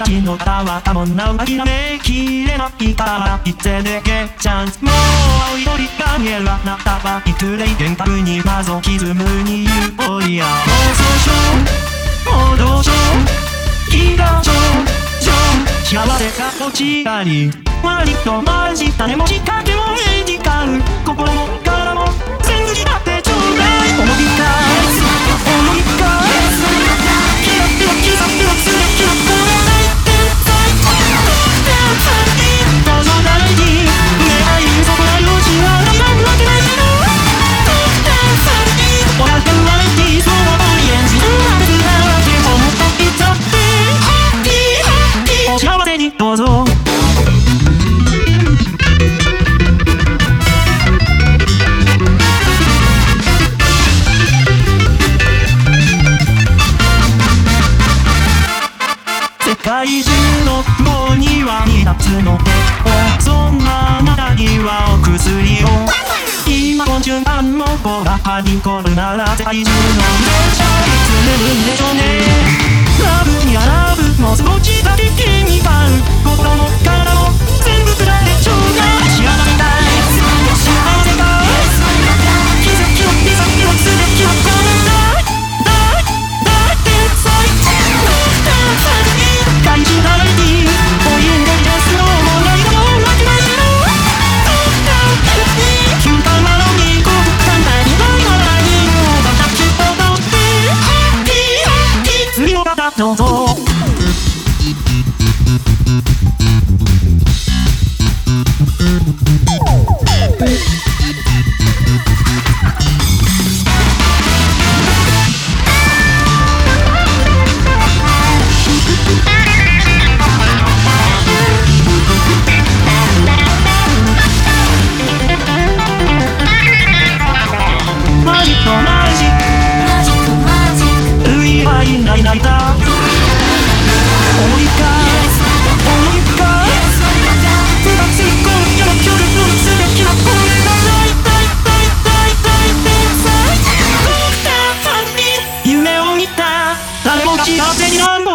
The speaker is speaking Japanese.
ちの方は多聞な諦めきれないから言ってねゲチャンスもう青い鳥が見えるあなたはいくれ幻覚に謎歪むにユーフォリア妄想症妄動症気が症幸せがこちらに割とマジ種も仕掛けもエディカル心も体も全部になってちょうだい思いか思いか気がっては刻んではすれ気がこれない天才どうぞ誰に願いそこらよしはないわけないけど天才同じ言われてそう演じるわけだけ思っていたってお幸せにどうぞ世界中の棒には2つの手をそんなあなたにはお薬を今の順番の子がはびこるなら世界中の電車いつ眠るんでしょうねラブにはラブもう少しだけケミカル心も体も全部くられちょうだい幸せだい幸せだ奇跡を奇跡をすべきはこれだ大天才大事なれにお湯でですのもないのも負けないけど休暇なのにこう簡単にないならいいのが立ち踊って次の方どうぞマジックマジック類はいない泣いた思いか思いか不学生今夜の協力のすべきはこれが大天才夢を見た誰も幸せになる